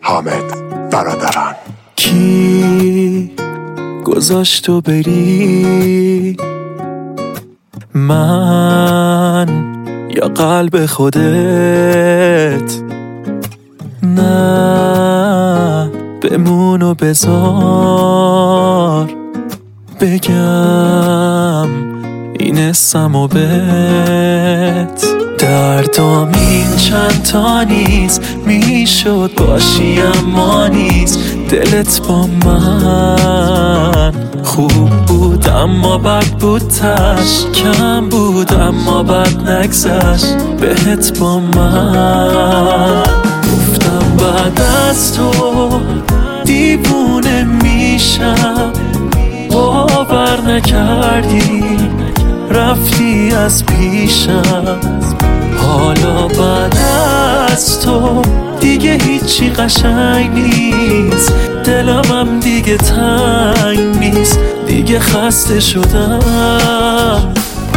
حامد برادران. کی گذاشت تو بری؟ من یا قلب خودت؟ نه بمون و بذار بگم این اسم و بهت. دردام این چند تا نیست، میشد باشی اما نیست. دلت با من خوب بود اما بد بود، تش کم بود اما بد نگذشت بهت با من. گفتم بعد از تو دیوونه میشم، باور نکردی رفتی از پیشم. حالا بعد از تو دیگه هیچی قشنگ نیست، دلم هم دیگه تنگ نیست، دیگه خسته شدم.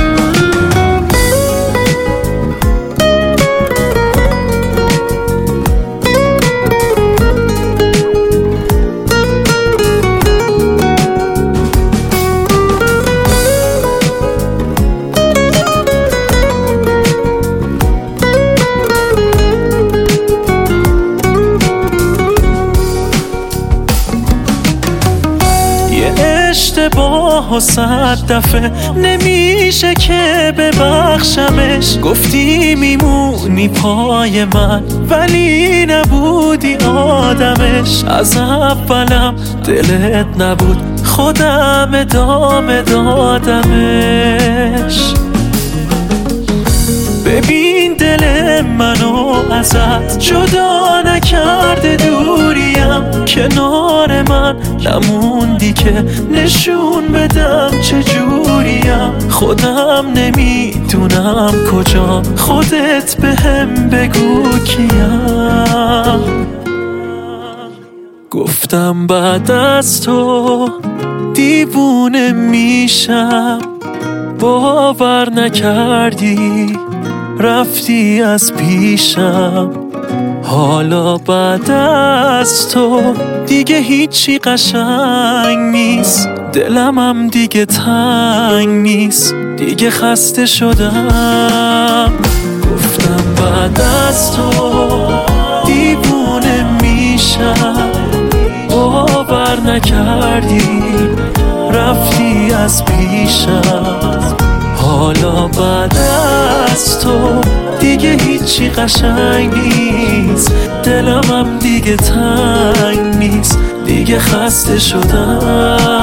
اشتباه و 100 دفعه نمیشه که ببخشمش. گفتی میمونی پای من ولی نبودی آدمش. از اولم دلت نبود، خودم ادامه دادمش. ببین دل منو ازت جدا نکرده، دوریم کنار من نموندی که نشون بدم چجوریم. خودم نمیدونم کجا، خودت بهم بگو کیم. گفتم بعد از تو دیوونه میشم، باور نکردی رفتی از پیشم. حالا بعد از تو دیگه هیچی قشنگ نیست، دلم هم دیگه تنگ نیست، دیگه خسته شدم. گفتم بعد از تو دیوونه میشم، باور نکردی رفتی از پیشم. حالا بعد از تو دیگه هیچی قشنگ نیست، دلم هم دیگه تنگ نیست، دیگه خسته شدم.